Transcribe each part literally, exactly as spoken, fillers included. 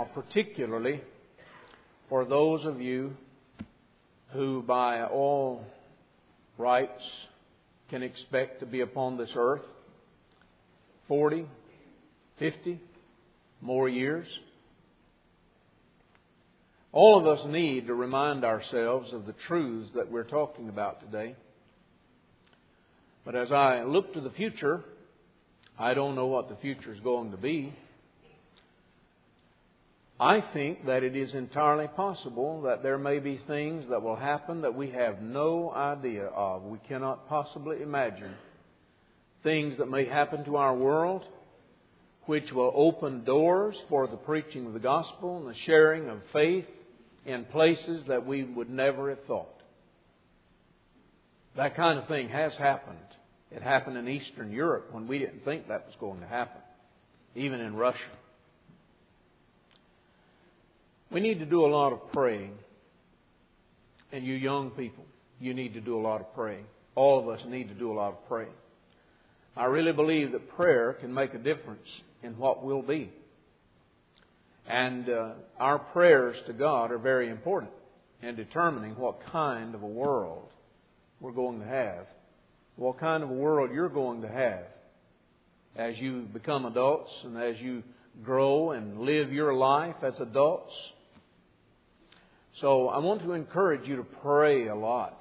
or particularly for those of you who by all rights can expect to be upon this earth forty, fifty more years. All of us need to remind ourselves of the truths that we're talking about today. But as I look to the future, I don't know what the future is going to be. I think that it is entirely possible that there may be things that will happen that we have no idea of. We cannot possibly imagine. Things that may happen to our world which will open doors for the preaching of the gospel and the sharing of faith in places that we would never have thought. That kind of thing has happened. It happened in Eastern Europe when we didn't think that was going to happen. Even in Russia. We need to do a lot of praying. And you young people, you need to do a lot of praying. All of us need to do a lot of praying. I really believe that prayer can make a difference in what will be. And uh, our prayers to God are very important in determining what kind of a world we're going to have. What kind of a world you're going to have as you become adults and as you grow and live your life as adults. So I want to encourage you to pray a lot.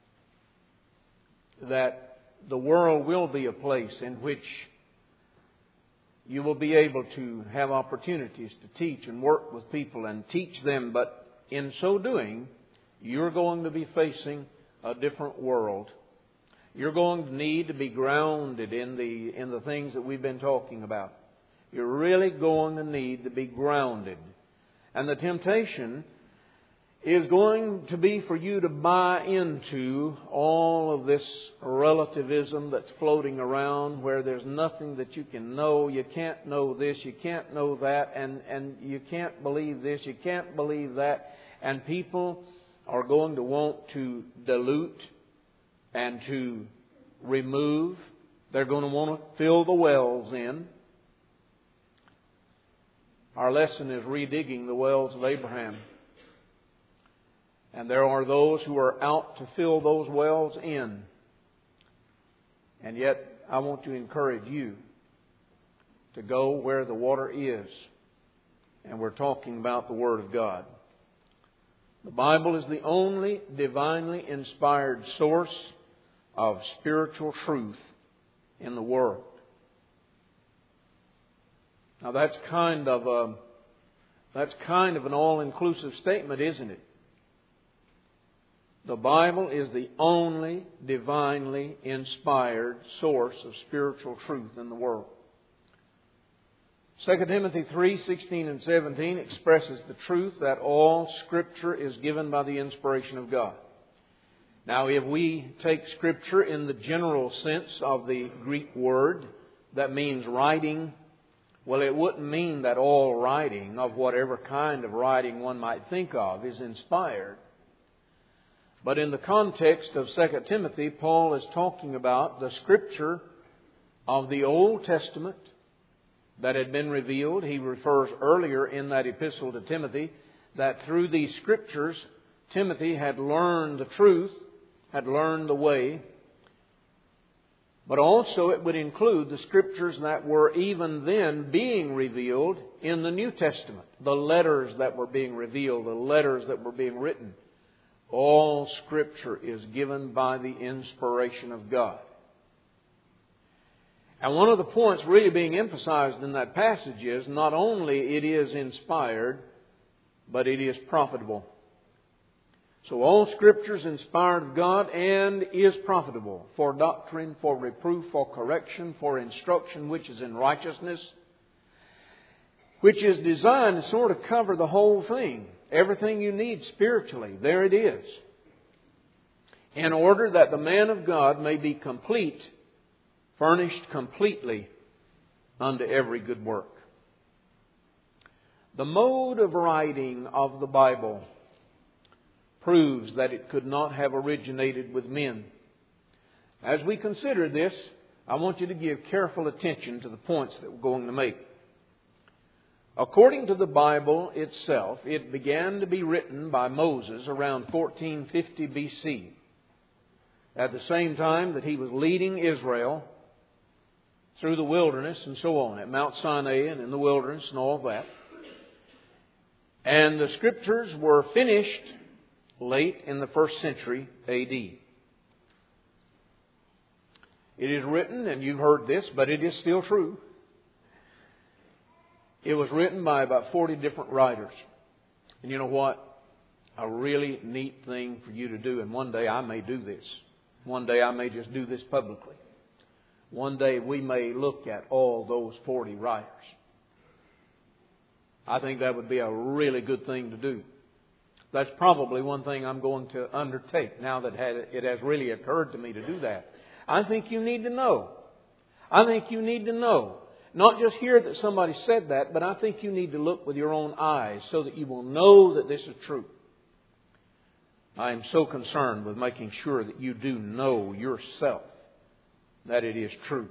That the world will be a place in which you will be able to have opportunities to teach and work with people and teach them. But in so doing, you're going to be facing a different world. You're going to need to be grounded in the in the things that we've been talking about. You're really going to need to be grounded. And the temptation is going to be for you to buy into all of this relativism that's floating around where there's nothing that you can know. You can't know this, you can't know that, and, and you can't believe this, you can't believe that. And people are going to want to dilute and to remove. They're going to want to fill the wells in. Our lesson is redigging the wells of Abraham. And there are those who are out to fill those wells in. And yet, I want to encourage you to go where the water is. And we're talking about the Word of God. The Bible is the only divinely inspired source of spiritual truth in the world. Now that's kind of a, that's kind of an all-inclusive statement, isn't it? The Bible is the only divinely inspired source of spiritual truth in the world. Second Timothy three sixteen and seventeen expresses the truth that all Scripture is given by the inspiration of God. Now, if we take Scripture in the general sense of the Greek word, that means writing. Well, it wouldn't mean that all writing, of whatever kind of writing one might think of, is inspired. But in the context of Second Timothy, Paul is talking about the Scripture of the Old Testament that had been revealed. He refers earlier in that epistle to Timothy that through these Scriptures, Timothy had learned the truth, had learned the way. But also it would include the Scriptures that were even then being revealed in the New Testament. The letters that were being revealed, the letters that were being written. All Scripture is given by the inspiration of God. And one of the points really being emphasized in that passage is not only it is inspired, but it is profitable. So all Scripture is inspired of God and is profitable for doctrine, for reproof, for correction, for instruction, which is in righteousness, which is designed to sort of cover the whole thing. Everything you need spiritually, there it is. In order that the man of God may be complete, furnished completely unto every good work. The mode of writing of the Bible proves that it could not have originated with men. As we consider this, I want you to give careful attention to the points that we're going to make. According to the Bible itself, it began to be written by Moses around fourteen fifty B C, at the same time that he was leading Israel through the wilderness and so on, at Mount Sinai and in the wilderness and all of that. And the Scriptures were finished late in the first century A D. It is written, and you've heard this, but it is still true. It was written by about forty different writers. And you know what? A really neat thing for you to do, and one day I may do this. One day I may just do this publicly. One day we may look at all those forty writers. I think that would be a really good thing to do. That's probably one thing I'm going to undertake now that it has really occurred to me to do that. I think you need to know. I think you need to know. Not just hear that somebody said that, but I think you need to look with your own eyes so that you will know that this is true. I am so concerned with making sure that you do know yourself that it is true.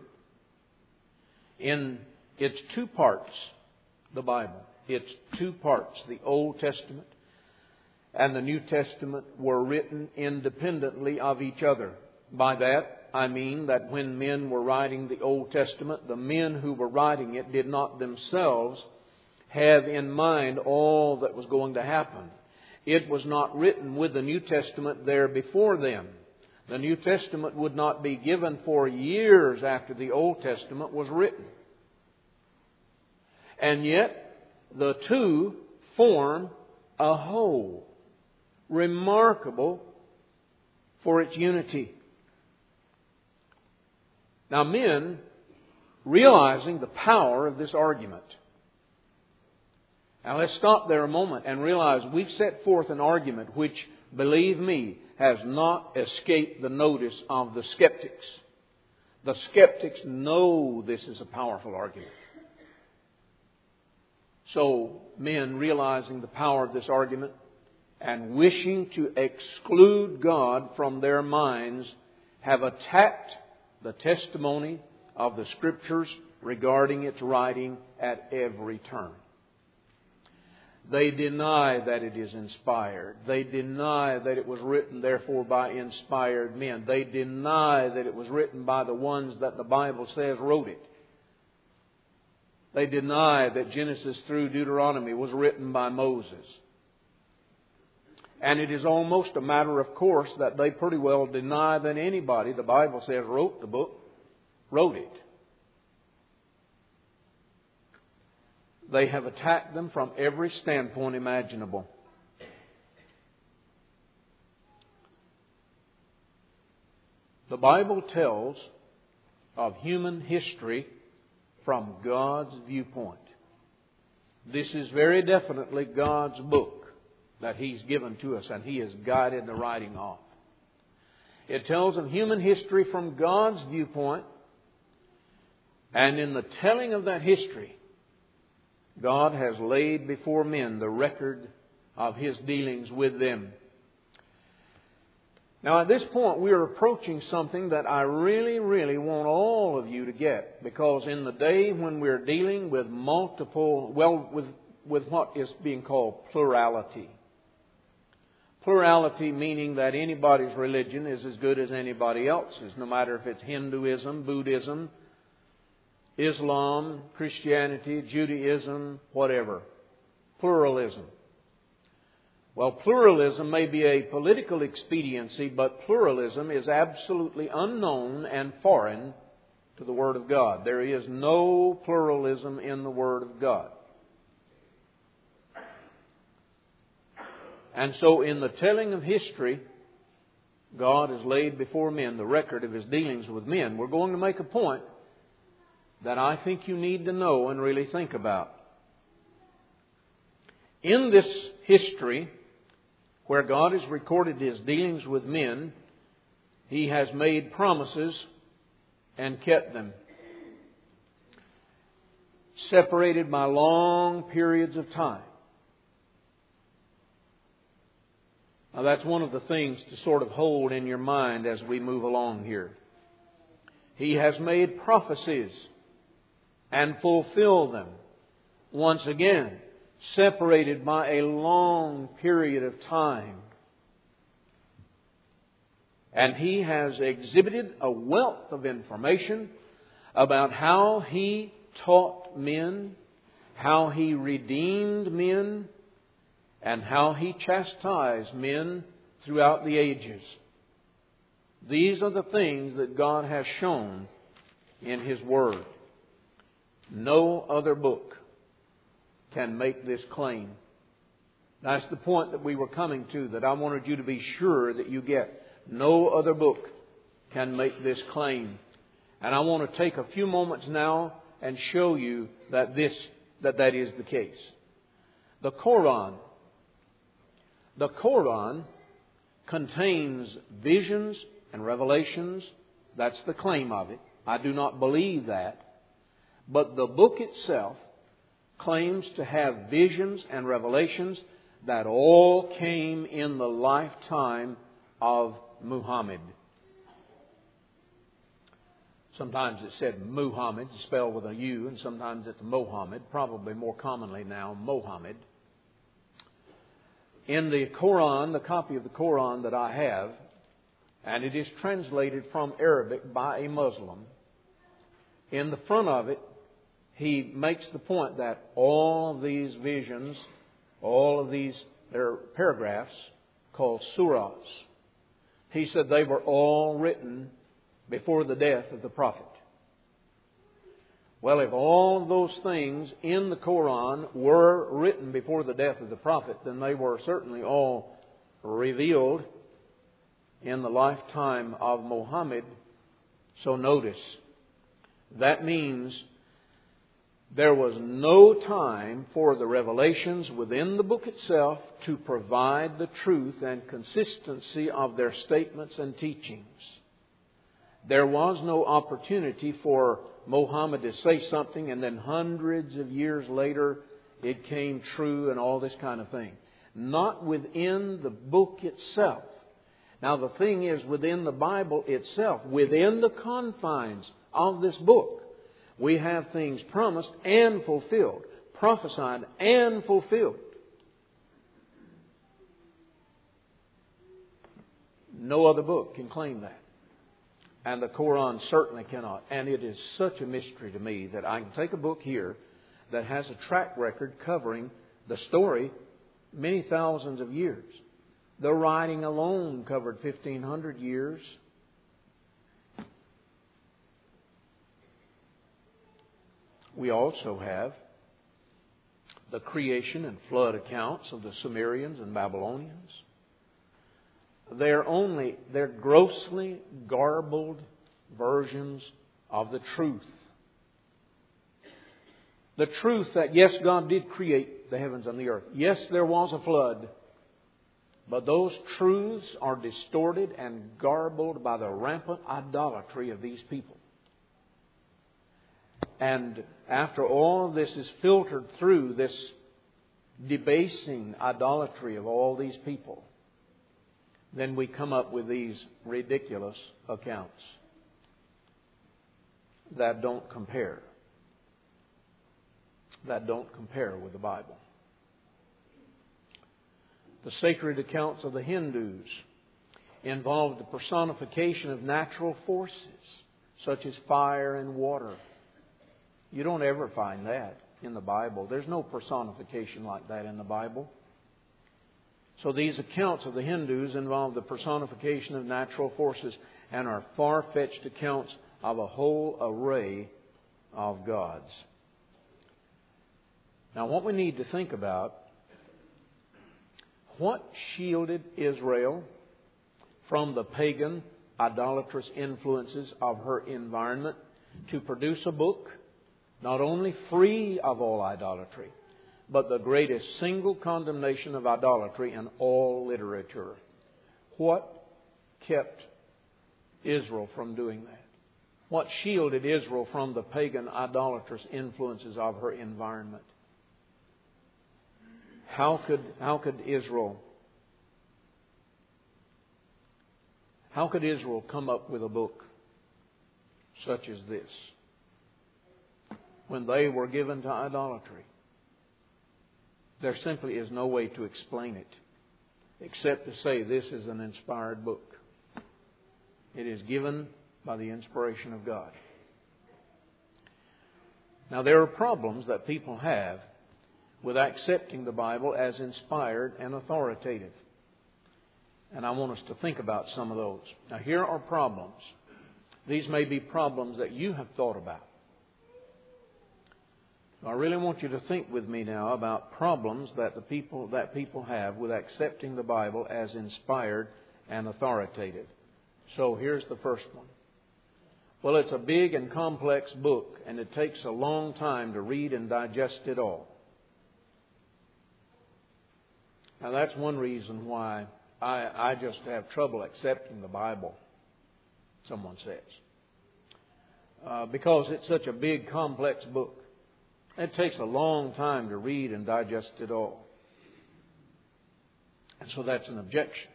In its two parts, the Bible, its two parts, the Old Testament and the New Testament, were written independently of each other. By that, I mean that when men were writing the Old Testament, the men who were writing it did not themselves have in mind all that was going to happen. It was not written with the New Testament there before them. The New Testament would not be given for years after the Old Testament was written. And yet, the two form a whole, remarkable for its unity. Now, men, realizing the power of this argument. Now, let's stop there a moment and realize we've set forth an argument which, believe me, has not escaped the notice of the skeptics. The skeptics know this is a powerful argument. So, men realizing the power of this argument and wishing to exclude God from their minds have attacked the testimony of the Scriptures regarding its writing at every turn. They deny that it is inspired. They deny that it was written, therefore, by inspired men. They deny that it was written by the ones that the Bible says wrote it. They deny that Genesis through Deuteronomy was written by Moses. And it is almost a matter of course that they pretty well deny that anybody, the Bible says, wrote the book, wrote it. They have attacked them from every standpoint imaginable. The Bible tells of human history from God's viewpoint. This is very definitely God's book that He's given to us and He has guided the writing of. It tells of human history from God's viewpoint, and in the telling of that history, God has laid before men the record of His dealings with them. Now, at this point, we are approaching something that I really, really want all of you to get, because in the day when we're dealing with multiple, well, with, with what is being called plurality. Plurality meaning that anybody's religion is as good as anybody else's, no matter if it's Hinduism, Buddhism, Islam, Christianity, Judaism, whatever. Pluralism. Well, pluralism may be a political expediency, but pluralism is absolutely unknown and foreign to the Word of God. There is no pluralism in the Word of God. And so in the telling of history, God has laid before men the record of His dealings with men. We're going to make a point that I think you need to know and really think about. In this history, where God has recorded His dealings with men, He has made promises and kept them. Separated by long periods of time. Now that's one of the things to sort of hold in your mind as we move along here. He has made prophecies and fulfilled them once again, separated by a long period of time. And He has exhibited a wealth of information about how He taught men, how He redeemed men, and how He chastised men throughout the ages. These are the things that God has shown in His Word. No other book can make this claim. That's the point that we were coming to, that I wanted you to be sure that you get. No other book can make this claim. And I want to take a few moments now and show you that this that that is the case. The Quran. The Quran contains visions and revelations. That's the claim of it. I do not believe that. But the book itself claims to have visions and revelations that all came in the lifetime of Muhammad. Sometimes it's said Muhammad, spelled with a U, and sometimes it's Mohammed, probably more commonly now Mohammed. In the Quran, the copy of the Quran that I have, and it is translated from Arabic by a Muslim, in the front of it, he makes the point that all these visions, all of these, there are paragraphs called surahs. He said they were all written before the death of the Prophet. Well, if all of those things in the Quran were written before the death of the Prophet, then they were certainly all revealed in the lifetime of Muhammad. So notice, that means there was no time for the revelations within the book itself to provide the truth and consistency of their statements and teachings. There was no opportunity for Muhammad to say something and then hundreds of years later it came true and all this kind of thing. Not within the book itself. Now the thing is, within the Bible itself, within the confines of this book, we have things promised and fulfilled, prophesied and fulfilled. No other book can claim that. And the Quran certainly cannot. And it is such a mystery to me that I can take a book here that has a track record covering the story many thousands of years. The writing alone covered fifteen hundred years. We also have the creation and flood accounts of the Sumerians and Babylonians. They're only, they're grossly garbled versions of the truth. The truth that, yes, God did create the heavens and the earth. Yes, there was a flood. But those truths are distorted and garbled by the rampant idolatry of these people. And after all of this is filtered through this debasing idolatry of all these people, then we come up with these ridiculous accounts that don't compare. That don't compare with the Bible. The sacred accounts of the Hindus involve the personification of natural forces, such as fire and water. You don't ever find that in the Bible. There's no personification like that in the Bible. So these accounts of the Hindus involve the personification of natural forces and are far-fetched accounts of a whole array of gods. Now, what we need to think about, what shielded Israel from the pagan, idolatrous influences of her environment to produce a book not only free of all idolatry, but the greatest single condemnation of idolatry in all literature? What kept Israel from doing that? What shielded Israel from the pagan, idolatrous influences of her environment? How could, how could Israel, how could Israel come up with a book such as this when they were given to idolatry? There simply is no way to explain it except to say this is an inspired book. It is given by the inspiration of God. Now, there are problems that people have with accepting the Bible as inspired and authoritative. And I want us to think about some of those. Now, here are problems. These may be problems that you have thought about. I really want you to think with me now about problems that the people that people have with accepting the Bible as inspired and authoritative. So here's the first one. Well, it's a big and complex book, and it takes a long time to read and digest it all. Now, that's one reason why I, I just have trouble accepting the Bible, someone says. Uh, because it's such a big, complex book. It takes a long time to read and digest it all. And so that's an objection.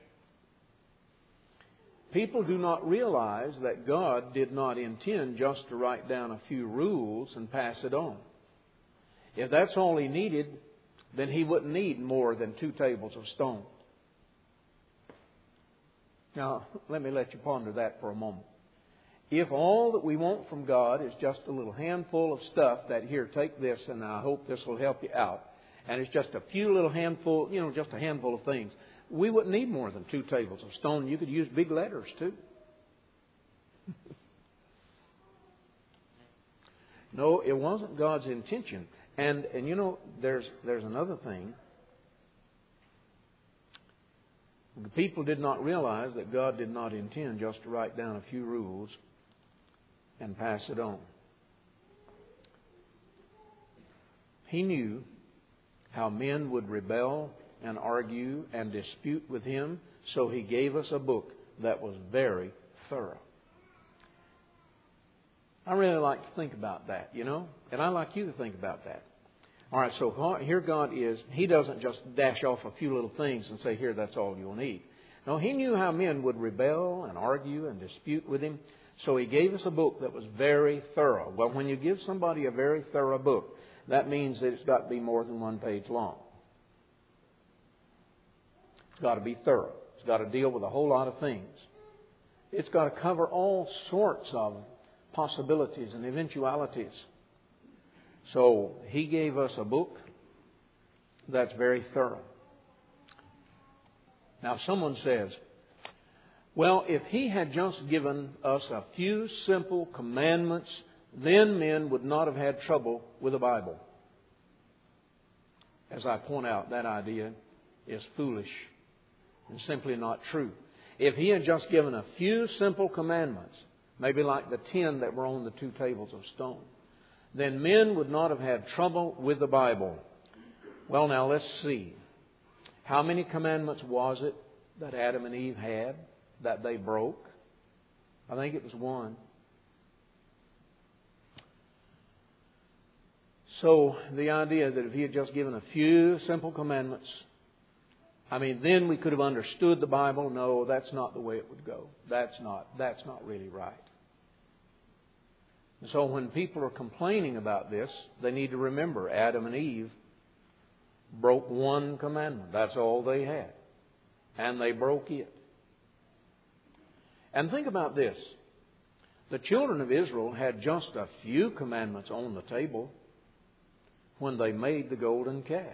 People do not realize that God did not intend just to write down a few rules and pass it on. If that's all He needed, then He wouldn't need more than two tables of stone. Now, let me let you ponder that for a moment. If all that we want from God is just a little handful of stuff that, here, take this and I hope this will help you out, and it's just a few little handful, you know, just a handful of things, we wouldn't need more than two tables of stone. You could use big letters too. No, it wasn't God's intention. And and you know, there's there's another thing. The people did not realize that God did not intend just to write down a few rules and pass it on. He knew how men would rebel and argue and dispute with Him, so He gave us a book that was very thorough. I really like to think about that, you know, and I like you to think about that. All right, so here God is. He doesn't just dash off a few little things and say, here, that's all you'll need. No, He knew how men would rebel and argue and dispute with Him, so He gave us a book that was very thorough. Well, when you give somebody a very thorough book, that means that it's got to be more than one page long. It's got to be thorough. It's got to deal with a whole lot of things. It's got to cover all sorts of possibilities and eventualities. So He gave us a book that's very thorough. Now someone says, well, if He had just given us a few simple commandments, then men would not have had trouble with the Bible. As I point out, that idea is foolish and simply not true. If He had just given a few simple commandments, maybe like the ten that were on the two tables of stone, then men would not have had trouble with the Bible. Well, now let's see. How many commandments was it that Adam and Eve had that they broke? I think it was one. So the idea that if He had just given a few simple commandments, I mean, then we could have understood the Bible. No, that's not the way it would go. That's not, that's not really right. And so when people are complaining about this, they need to remember Adam and Eve broke one commandment. That's all they had. And they broke it. And think about this. The children of Israel had just a few commandments on the table when they made the golden calf.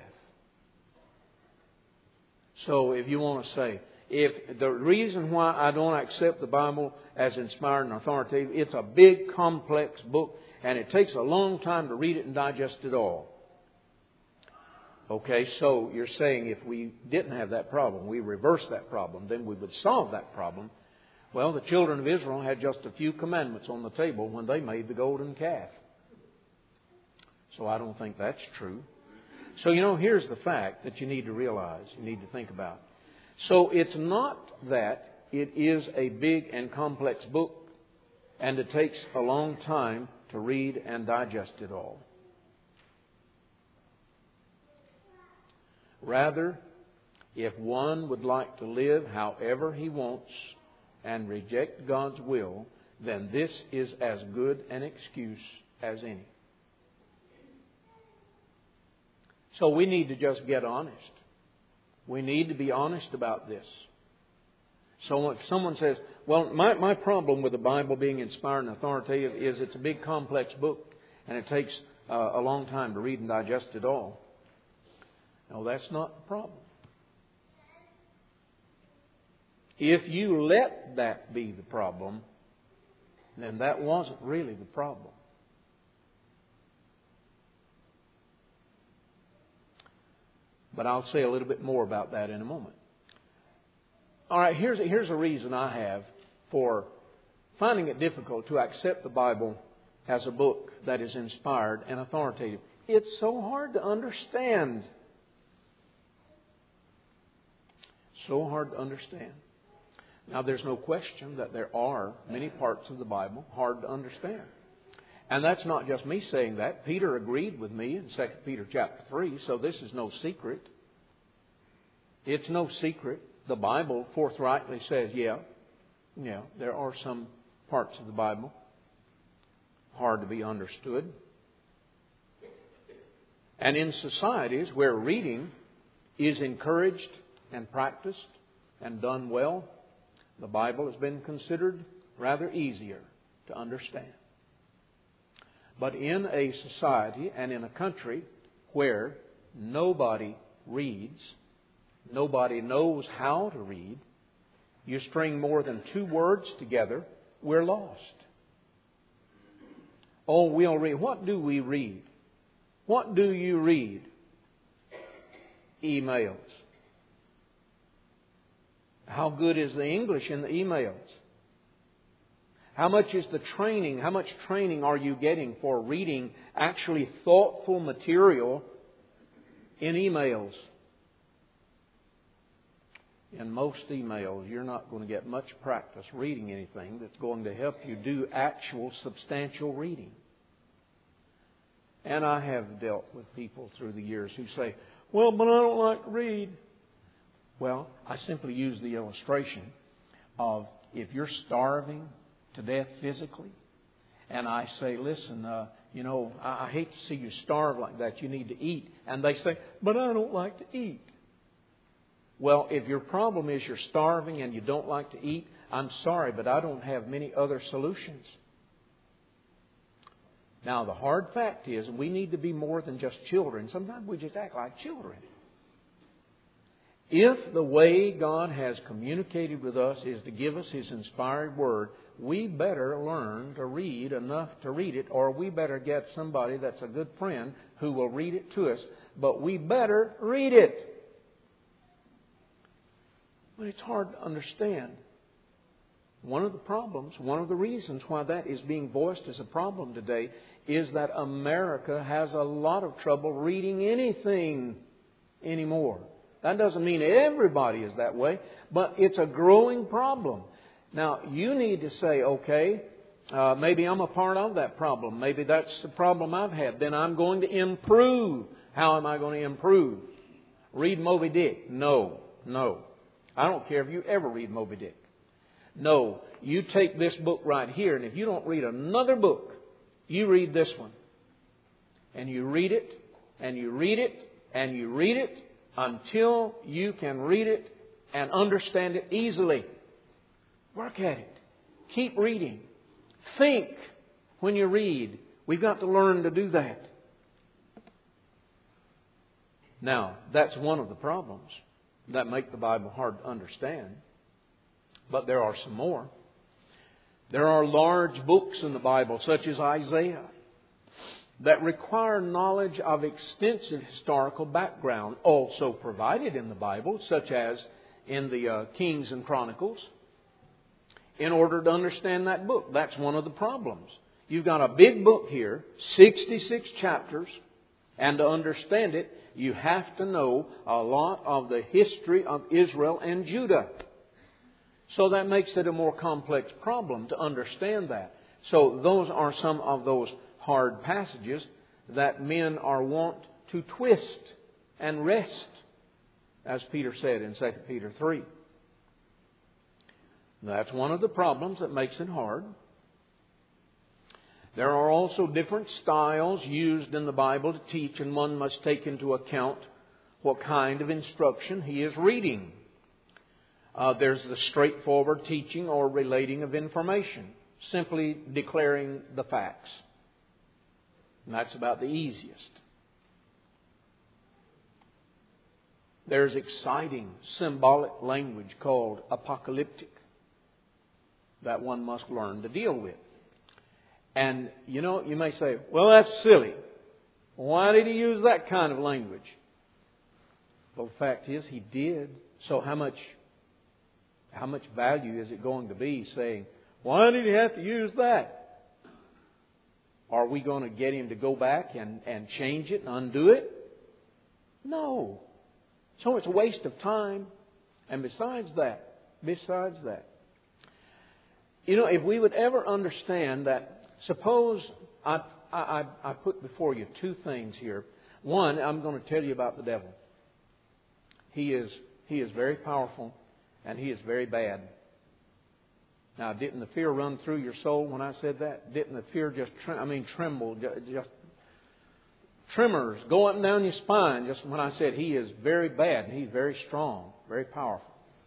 So if you want to say, if the reason why I don't accept the Bible as inspired and authoritative, it's a big, complex book, and it takes a long time to read it and digest it all. Okay, so you're saying if we didn't have that problem, we reversed that problem, then we would solve that problem. Well, the children of Israel had just a few commandments on the table when they made the golden calf. So I don't think that's true. So, you know, here's the fact that you need to realize, you need to think about. So it's not that it is a big and complex book and it takes a long time to read and digest it all. Rather, if one would like to live however he wants and reject God's will, then this is as good an excuse as any. So we need to just get honest. We need to be honest about this. So if someone says, well, my, my problem with the Bible being inspired and authoritative is it's a big complex book and it takes uh, a long time to read and digest it all. No, that's not the problem. If you let that be the problem, then that wasn't really the problem. But I'll say a little bit more about that in a moment. All right, here's a, here's a reason I have for finding it difficult to accept the Bible as a book that is inspired and authoritative. It's so hard to understand. So hard to understand. Now, there's no question that there are many parts of the Bible hard to understand. And that's not just me saying that. Peter agreed with me in Second Peter chapter three, so this is no secret. It's no secret. The Bible forthrightly says, yeah, yeah, there are some parts of the Bible hard to be understood. And in societies where reading is encouraged and practiced and done well, the Bible has been considered rather easier to understand. But in a society and in a country where nobody reads, nobody knows how to read, you string more than two words together, we're lost. Oh, we'll read. What do we read? What do you read? Emails. How good is the English in the emails? How much is the training? How much training are you getting for reading actually thoughtful material in emails? In most emails, you're not going to get much practice reading anything that's going to help you do actual substantial reading. And I have dealt with people through the years who say, well, but I don't like to read. Well, I simply use the illustration of if you're starving to death physically, and I say, listen, uh, you know, I, I hate to see you starve like that. You need to eat. And they say, but I don't like to eat. Well, if your problem is you're starving and you don't like to eat, I'm sorry, but I don't have many other solutions. Now, the hard fact is we need to be more than just children. Sometimes we just act like children. If the way God has communicated with us is to give us His inspired Word, we better learn to read enough to read it, or we better get somebody that's a good friend who will read it to us. But we better read it. But it's hard to understand. One of the problems, one of the reasons why that is being voiced as a problem today is that America has a lot of trouble reading anything anymore. That doesn't mean everybody is that way, but it's a growing problem. Now, you need to say, okay, uh, maybe I'm a part of that problem. Maybe that's the problem I've had. Then I'm going to improve. How am I going to improve? Read Moby Dick? No, no. I don't care if you ever read Moby Dick. No, you take this book right here, and if you don't read another book, you read this one. And you read it, and you read it, and you read it, until you can read it and understand it easily. Work at it. Keep reading. Think when you read. We've got to learn to do that. Now, that's one of the problems that make the Bible hard to understand. But there are some more. There are large books in the Bible, such as Isaiah, that require knowledge of extensive historical background, also provided in the Bible, such as in the uh, Kings and Chronicles, in order to understand that book. That's one of the problems. You've got a big book here, sixty-six chapters, and to understand it, you have to know a lot of the history of Israel and Judah. So that makes it a more complex problem to understand that. So those are some of those hard passages that men are wont to twist and wrest, as Peter said in Second Peter three. That's one of the problems that makes it hard. There are also different styles used in the Bible to teach, and one must take into account what kind of instruction he is reading. Uh, there's the straightforward teaching or relating of information, simply declaring the facts. And that's about the easiest. There's exciting symbolic language called apocalyptic that one must learn to deal with. And, you know, you may say, well, that's silly. Why did he use that kind of language? Well, the fact is, he did. So how much, how much value is it going to be saying, why did he have to use that? Are we going to get him to go back and, and change it and undo it? No. So it's a waste of time. And besides that, besides that, you know, if we would ever understand that, suppose I, I, I put before you two things here. One, I'm going to tell you about the devil. He is, he is very powerful and he is very bad. Now, didn't the fear run through your soul when I said that? Didn't the fear just, trem- I mean, tremble, just tremors go up and down your spine just when I said he is very bad and he's very strong, very powerful.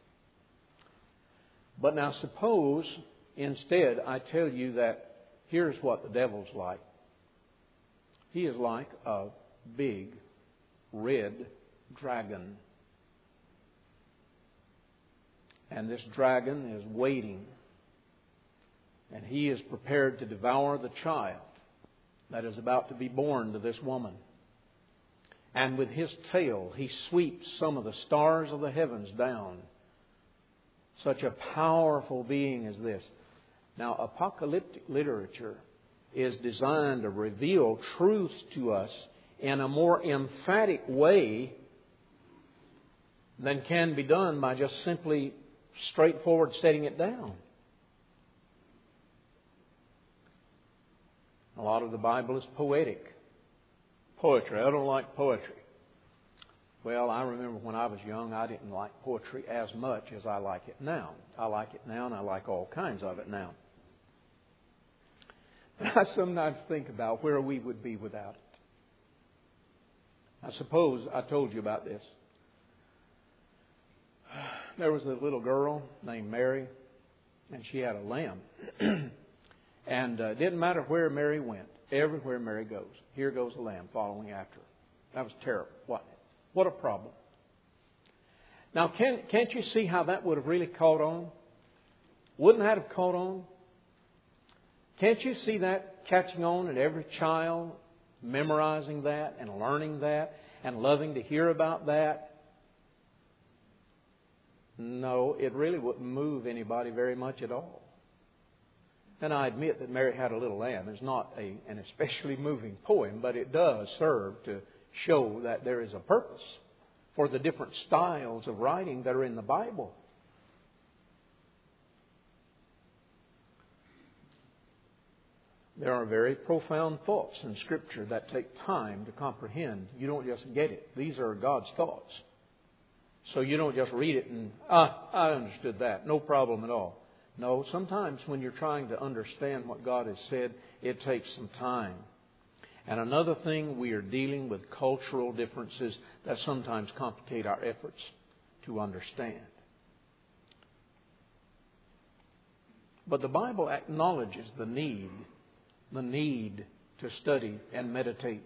But now suppose instead I tell you that here's what the devil's like. He is like a big red dragon. And this dragon is waiting. And he is prepared to devour the child that is about to be born to this woman. And with his tail, he sweeps some of the stars of the heavens down. Such a powerful being as this. Now, apocalyptic literature is designed to reveal truths to us in a more emphatic way than can be done by just simply straightforward setting it down. A lot of the Bible is poetic. Poetry. I don't like poetry. Well, I remember when I was young, I didn't like poetry as much as I like it now. I like it now, and I like all kinds of it now. But I sometimes think about where we would be without it. I suppose I told you about this. There was a little girl named Mary, and she had a lamb. And uh, it didn't matter where Mary went. Everywhere Mary goes, here goes a lamb following after her. That was terrible, wasn't it? What a problem. Now, can, can't you see how that would have really caught on? Wouldn't that have caught on? Can't you see that catching on in every child, memorizing that and learning that and loving to hear about that? No, it really wouldn't move anybody very much at all. And I admit that Mary Had a Little Lamb is not a, an especially moving poem, but it does serve to show that there is a purpose for the different styles of writing that are in the Bible. There are very profound thoughts in Scripture that take time to comprehend. You don't just get it. These are God's thoughts. So you don't just read it and, ah, I understood that. No problem at all. No, sometimes when you're trying to understand what God has said, it takes some time. And another thing, we are dealing with cultural differences that sometimes complicate our efforts to understand. But the Bible acknowledges the need, the need to study and meditate.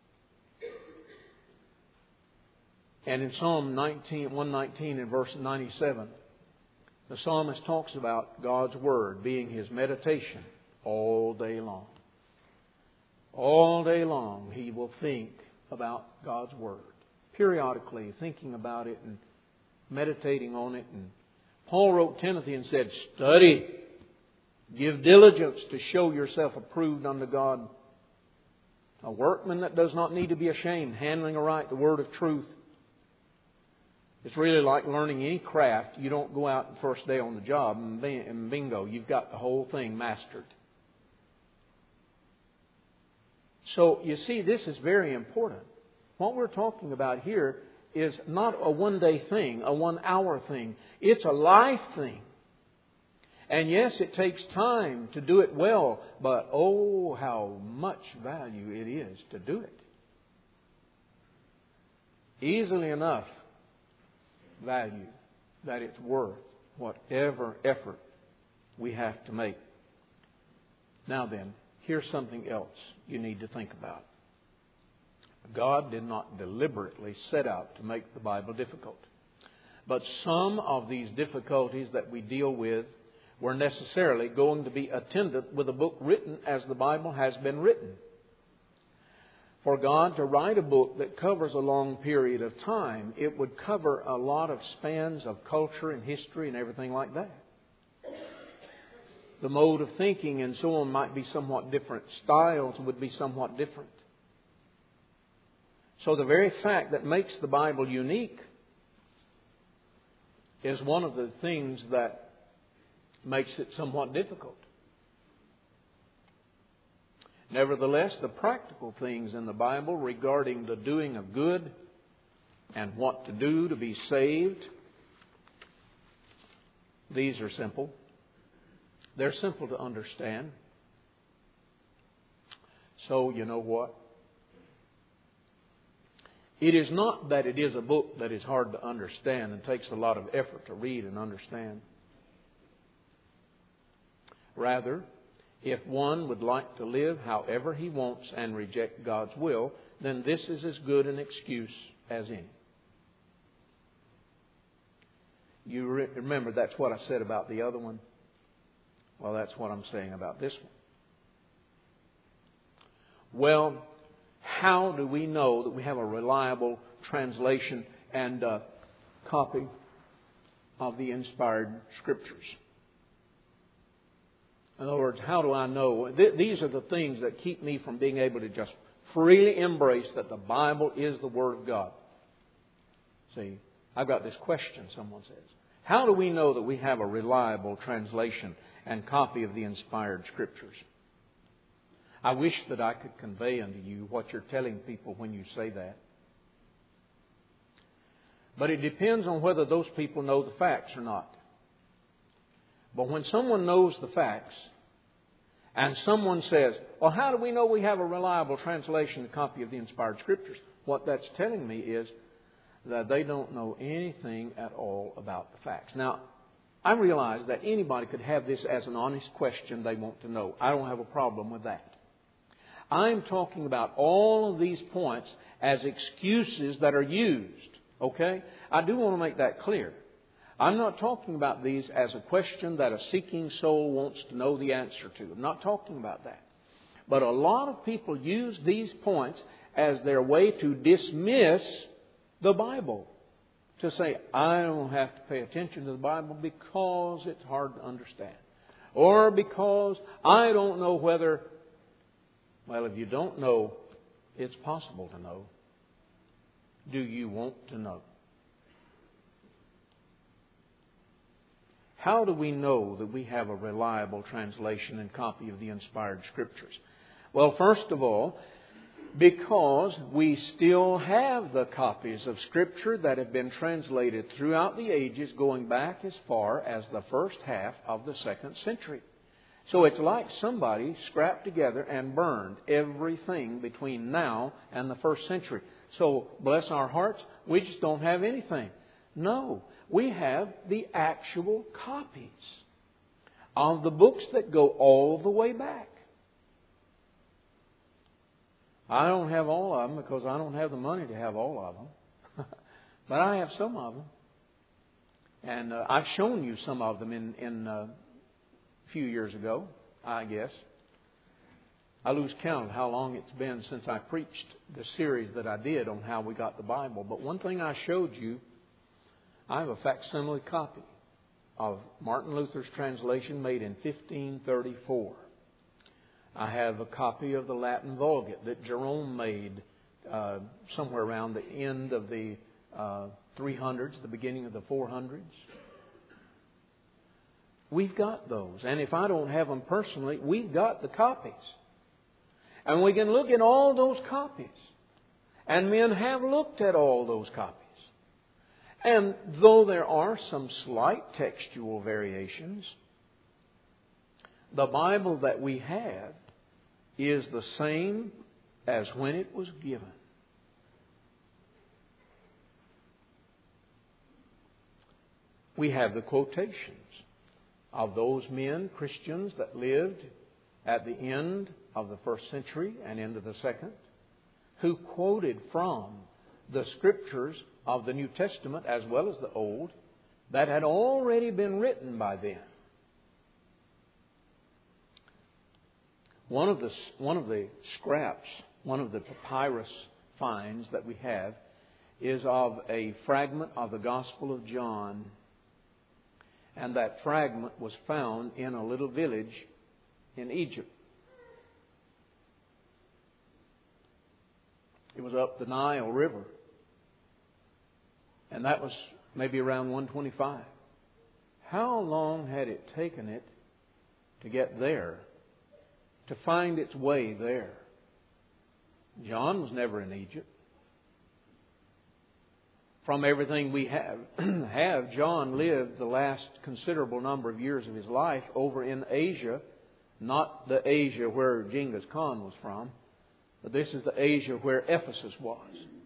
And in Psalm nineteen, one nineteen and verse ninety-seven, the psalmist talks about God's Word being his meditation all day long. All day long he will think about God's Word. Periodically thinking about it and meditating on it. And Paul wrote Timothy and said, study, give diligence to show yourself approved unto God. A workman that does not need to be ashamed, handling aright the word of truth. It's really like learning any craft. You don't go out the first day on the job and bingo, you've got the whole thing mastered. So, you see, this is very important. What we're talking about here is not a one-day thing, a one-hour thing. It's a life thing. And yes, it takes time to do it well, but oh, how much value it is to do it. Easily enough value that it's worth whatever effort we have to make. Now then, here's something else you need to think about. God did not deliberately set out to make the Bible difficult. But some of these difficulties that we deal with were necessarily going to be attendant with a book written as the Bible has been written. For God to write a book that covers a long period of time, it would cover a lot of spans of culture and history and everything like that. The mode of thinking and so on might be somewhat different. Styles would be somewhat different. So the very fact that makes the Bible unique is one of the things that makes it somewhat difficult. Nevertheless, the practical things in the Bible regarding the doing of good and what to do to be saved, these are simple. They're simple to understand. So, you know what? It is not that it is a book that is hard to understand and takes a lot of effort to read and understand. Rather, if one would like to live however he wants and reject God's will, then this is as good an excuse as any. You re- remember that's what I said about the other one? Well, that's what I'm saying about this one. Well, how do we know that we have a reliable translation and uh, copy of the inspired Scriptures? In other words, how do I know? Th- these are the things that keep me from being able to just freely embrace that the Bible is the Word of God. See, I've got this question, someone says. How do we know that we have a reliable translation and copy of the inspired Scriptures? I wish that I could convey unto you what you're telling people when you say that. But it depends on whether those people know the facts or not. But when someone knows the facts and someone says, well, how do we know we have a reliable translation and copy of the inspired Scriptures? What that's telling me is that they don't know anything at all about the facts. Now, I realize that anybody could have this as an honest question they want to know. I don't have a problem with that. I'm talking about all of these points as excuses that are used. Okay? I do want to make that clear. I'm not talking about these as a question that a seeking soul wants to know the answer to. I'm not talking about that. But a lot of people use these points as their way to dismiss the Bible. To say, I don't have to pay attention to the Bible because it's hard to understand. Or because I don't know whether... Well, if you don't know, it's possible to know. Do you want to know? How do we know that we have a reliable translation and copy of the inspired Scriptures? Well, first of all, because we still have the copies of Scripture that have been translated throughout the ages, going back as far as the first half of the second century. So it's like somebody scrapped together and burned everything between now and the first century. So, bless our hearts, we just don't have anything. No, we have the actual copies of the books that go all the way back. I don't have all of them because I don't have the money to have all of them. But I have some of them. And uh, I've shown you some of them in... in uh, few years ago, I guess. I lose count of how long it's been since I preached the series that I did on how we got the Bible. But one thing I showed you, I have a facsimile copy of Martin Luther's translation made in fifteen thirty-four. I have a copy of the Latin Vulgate that Jerome made uh, somewhere around the end of the uh, three hundreds, the beginning of the four hundreds. We've got those. And if I don't have them personally, we've got the copies. And we can look at all those copies. And men have looked at all those copies. And though there are some slight textual variations, the Bible that we have is the same as when it was given. We have the quotations of those men, Christians, that lived at the end of the first century and into the second, who quoted from the Scriptures of the New Testament as well as the Old that had already been written by them. One of the, one of the scraps, one of the papyrus finds that we have is of a fragment of the Gospel of John. And that fragment was found in a little village in Egypt. It was up the Nile River. And that was maybe around one twenty-five. How long had it taken it to get there? To find its way there? John was never in Egypt. From everything we have, have, John lived the last considerable number of years of his life over in Asia, not the Asia where Genghis Khan was from, but this is the Asia where Ephesus was.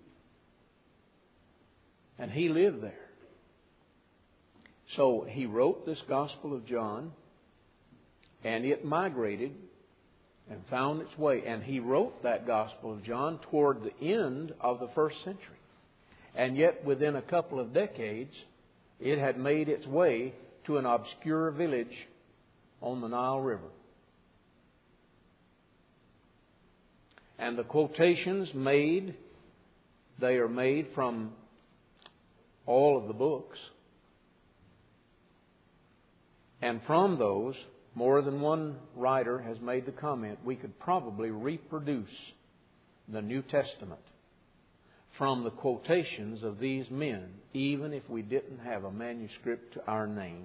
And he lived there. So he wrote this Gospel of John, and it migrated and found its way. And he wrote that Gospel of John toward the end of the first century. And yet, within a couple of decades, it had made its way to an obscure village on the Nile River. And the quotations made, they are made from all of the books. And from those, more than one writer has made the comment, we could probably reproduce the New Testament from the quotations of these men, even if we didn't have a manuscript to our name.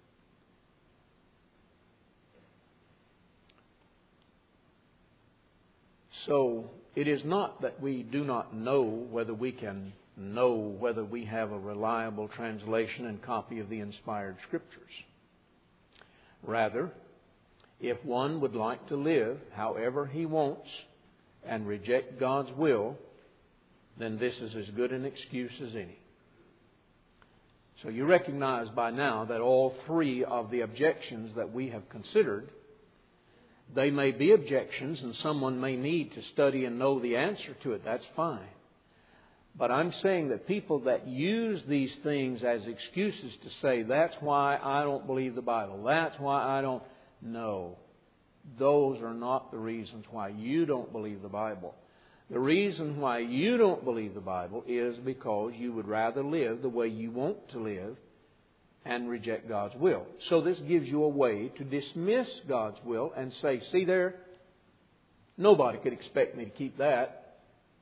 So, it is not that we do not know whether we can know whether we have a reliable translation and copy of the inspired Scriptures. Rather, if one would like to live however he wants and reject God's will, then this is as good an excuse as any. So you recognize by now that all three of the objections that we have considered, they may be objections and someone may need to study and know the answer to it. That's fine. But I'm saying that people that use these things as excuses to say, that's why I don't believe the Bible, that's why I don't know. Those are not the reasons why you don't believe the Bible. The reason why you don't believe the Bible is because you would rather live the way you want to live and reject God's will. So this gives you a way to dismiss God's will and say, see there, nobody could expect me to keep that.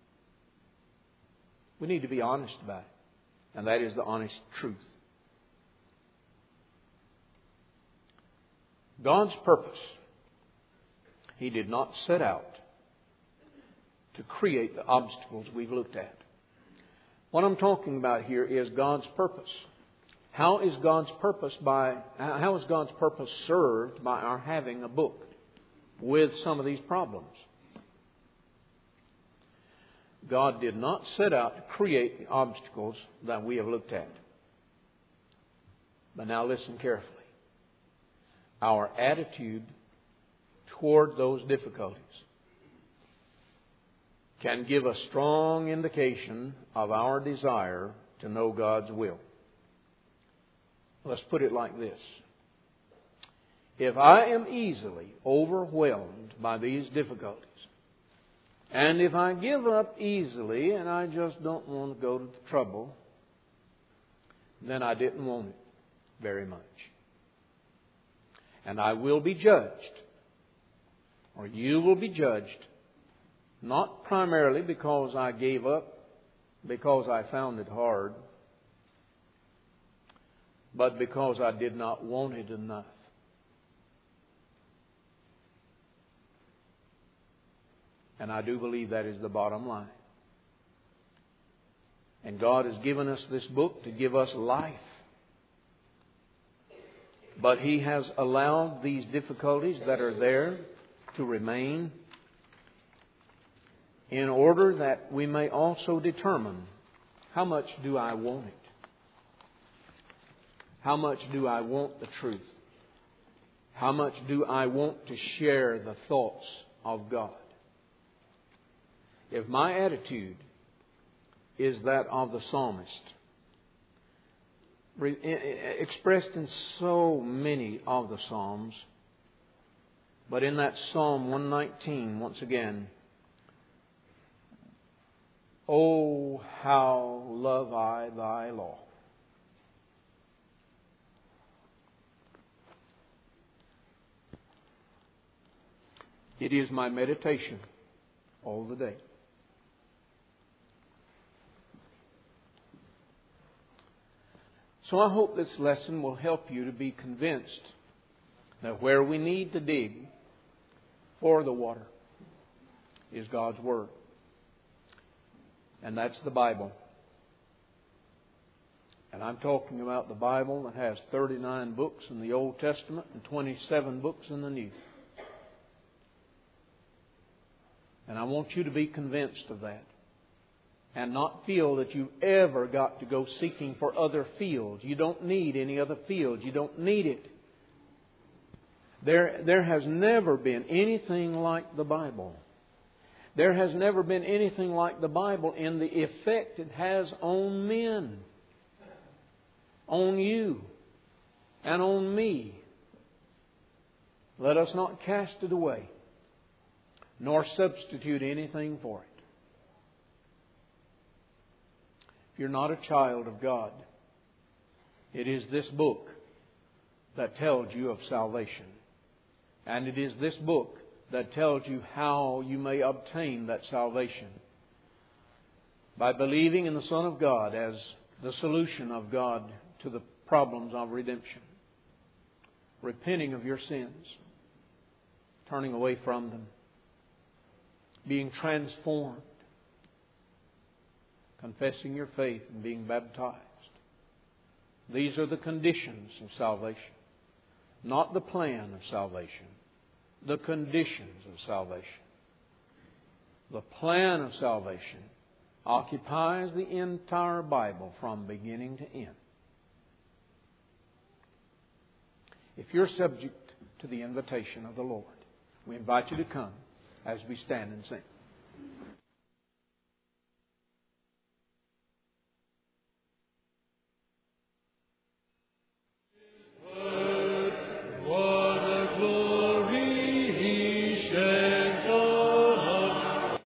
We need to be honest about it. And that is the honest truth. God's purpose. He did not set out to create the obstacles we've looked at. What I'm talking about here is God's purpose. How is God's purpose by how is God's purpose served by our having a book with some of these problems? God did not set out to create the obstacles that we have looked at. But now listen carefully. Our attitude toward those difficulties can give a strong indication of our desire to know God's will. Let's put it like this. If I am easily overwhelmed by these difficulties, and if I give up easily and I just don't want to go to the trouble, then I didn't want it very much. And I will be judged, or you will be judged, not primarily because I gave up, because I found it hard, but because I did not want it enough. And I do believe that is the bottom line. And God has given us this book to give us life. But He has allowed these difficulties that are there to remain in order that we may also determine, how much do I want it? How much do I want the truth? How much do I want to share the thoughts of God? If my attitude is that of the psalmist, expressed in so many of the Psalms, but in that Psalm one nineteen, once again, oh, how love I thy law. It is my meditation all the day. So I hope this lesson will help you to be convinced that where we need to dig for the water is God's Word. And that's the Bible. And I'm talking about the Bible that has thirty-nine books in the Old Testament and twenty-seven books in the New. And I want you to be convinced of that. And not feel that you've ever got to go seeking for other fields. You don't need any other fields. You don't need it. There, there has never been anything like the Bible. There has never been anything like the Bible in the effect it has on men, on you, and on me. Let us not cast it away, nor substitute anything for it. If you're not a child of God, it is this book that tells you of salvation. And it is this book that tells you how you may obtain that salvation. By believing in the Son of God as the solution of God to the problems of redemption. Repenting of your sins. Turning away from them. Being transformed. Confessing your faith and being baptized. These are the conditions of salvation. Not the plan of salvation. The conditions of salvation. The plan of salvation occupies the entire Bible from beginning to end. If you're subject to the invitation of the Lord, we invite you to come as we stand and sing.